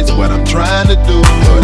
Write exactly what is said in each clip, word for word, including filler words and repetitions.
habits, what I'm trying to do. But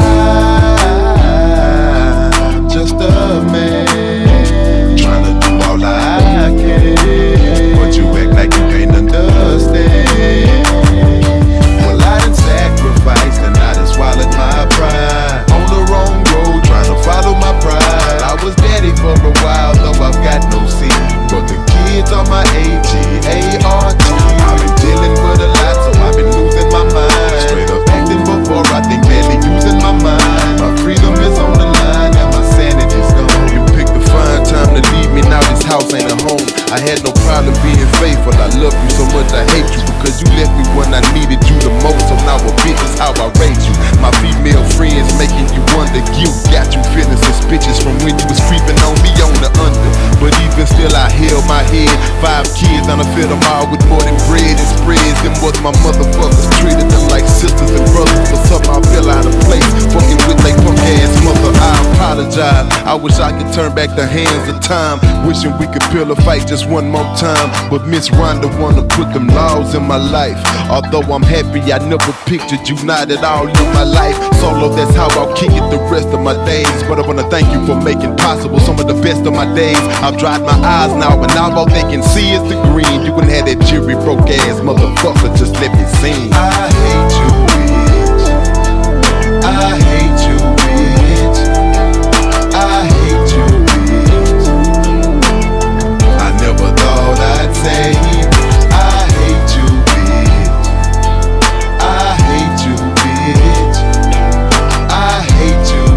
I'm just a man, trying to do all I can, but you act like you can't understand. Well, I done sacrificed and I done swallowed my pride. On the wrong road, trying to follow my pride. I was daddy for a while, though I've got no C, but the kids are my A G A R T. I've been dealing with a lot, so I've been losing my mind. Straight up acting before I think, barely using my mind. My freedom is on the line and my sanity's gone. You picked the fine time to leave me, now this house ain't a home. I had no problem being faithful, I love you so much I hate you, because you left me when I needed you the most. So now a bitch is how I rate you. My female friends making you wonder, guilt got you feeling suspicious from when you was creeping on me on the under. But even still I held my head. Five kids and I fed them all with more than bread and spreads. Them was my motherfuckers, treated them like sisters and brothers. For something I feel out of place, fucking with they punk ass mother. I apologize, I wish I could turn back the hands of time, wishing we could pill a fight just one more time. But Miss Rhonda wanna put them laws in my life. Although I'm happy I never pictured you not at all in my life. Solo, that's how I'll kick it the rest of my days. But I wanna thank you for making possible some of the best of my days. I've dried my eyes now, and now all they can see is the green. You can have that jury broke ass motherfucker, just let me sing. I hate you, bitch. I hate you, bitch. I hate you, bitch. I never thought I'd say I hate you, bitch. I hate you, bitch. I hate you,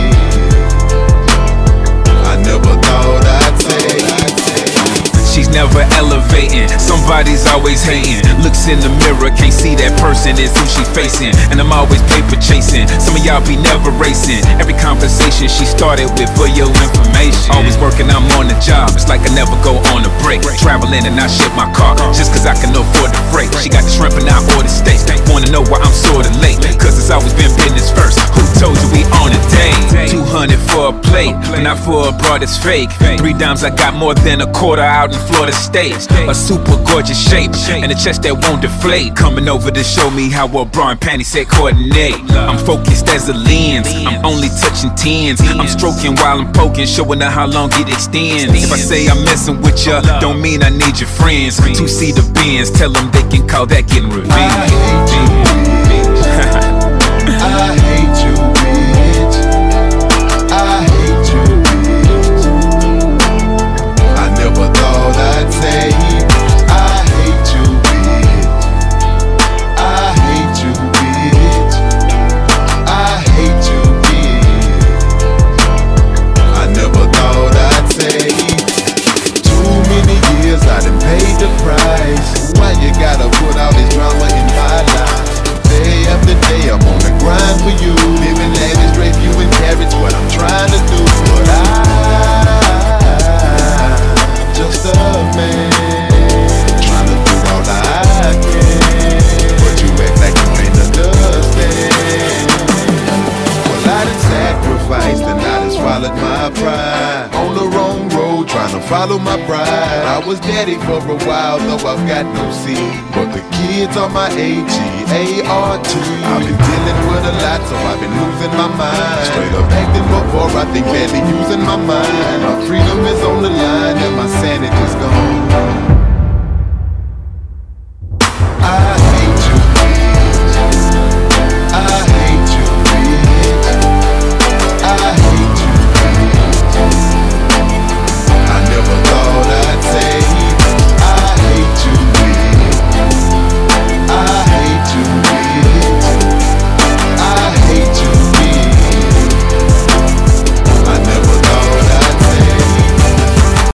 bitch. I never thought I'd say. She's never elevating, somebody's always hating. Looks in the mirror, can't see that person is who she facing. And I'm always paper chasing, some of y'all be never racing. Every conversation she started with for your information. Always working, I'm on the job, it's like I never go on a break. Traveling and I ship my car, just cause I can afford the freight. She got the shrimp and I order steak. Wanna know why I'm sorta late, cause it's always been business first. Who told you we on a date? Two hundred for a plate, but not for a broad, it's fake. Three dimes, I got more than a quarter out in Florida State. A super gorgeous shape and a chest that won't deflate. Coming over to show me how a bra and panty set coordinate. I'm focused as a lens, I'm only touching tens. I'm stroking while I'm poking, showing her how long it extends. If I say I'm messing with ya, don't mean I need your friends. Two seater Benz, tell them they can call that getting revenge. I hate you, bitch. I hate you, bitch. I hate you, bitch. I never thought I'd say I hate you, bitch. I hate you, bitch. I hate you, bitch. I never thought I'd say. Too many years I done paid the price. Why you gotta put all this drama in my life? Day after day I'm on the grind for you. Living lavish, drape you in carrots, what I'm trying to do. But I'm just a man, trying to do all I can, but you act like you ain't understand. Well, I done sacrificed and I done swallowed my pride. On the wrong road, trying to follow my pride. I was daddy for a while, though I've got no C, but the kids are my A G A R T. I've been dealing with a lot, so I've been losing my mind. Straight up acting before I think, barely